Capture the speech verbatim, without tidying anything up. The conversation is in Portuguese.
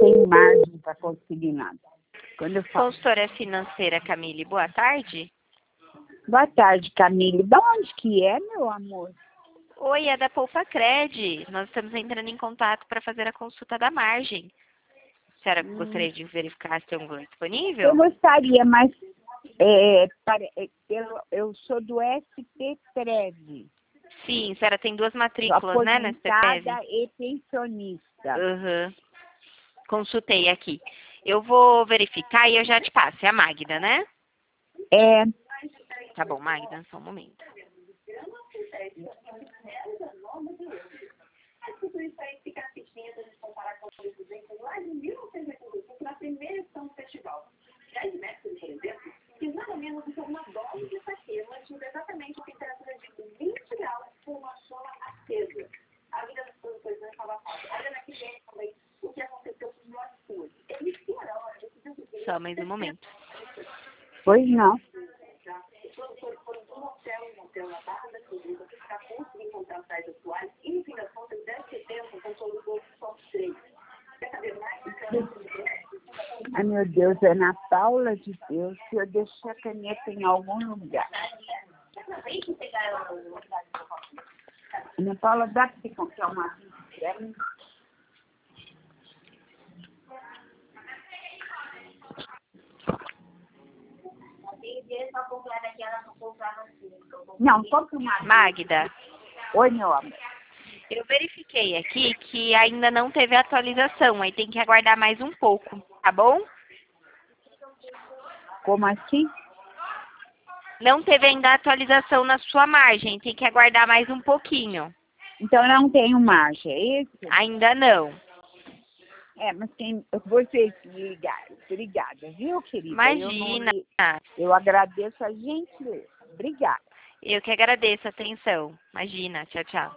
tenho margem para conseguir nada. Quando eu falo... Consultora financeira Camille, boa tarde. Boa tarde, Camille. De onde que é, meu amor? Oi, é da Poupa Cred. Nós estamos entrando em contato para fazer a consulta da margem. A senhora Hum. gostaria de verificar se tem um valor disponível? Eu gostaria, mas é, para, é, eu, eu sou do S P Prev. Sim, a senhora tem duas matrículas, né, na S P Prev? Aposentada e pensionista. Uhum. Consultei aqui. Eu vou verificar e eu já te passo. É a Magda, né? É, Tá bom, Magda, só um momento. Só mais um momento. pois não. Ai, meu Deus, Ana Paula de Deus, se eu deixar a caneta em algum lugar. Ana Paula, dá para você comprar uma para mim? Não, compra uma. Magda, Oi, meu amor. eu verifiquei aqui que ainda não teve atualização. Aí tem que aguardar mais um pouco, tá bom? Como assim? Não teve ainda atualização na sua margem. Tem que aguardar mais um pouquinho. Então eu não tenho margem, é isso? Ainda não. É, mas quem vocês me ligaram. Obrigada, viu, querida? Imagina. Eu, não, eu agradeço a gentileza. Obrigada. Eu que agradeço a atenção. Imagina. Tchau, tchau.